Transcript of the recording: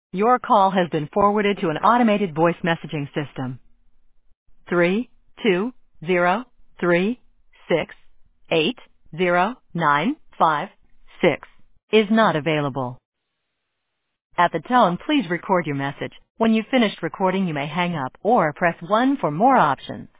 Your call has been forwarded to an automated voice messaging system. 32036880956 is not available. At the tone, please record your message. When you've finished recording, you may hang up or press 1 for more options.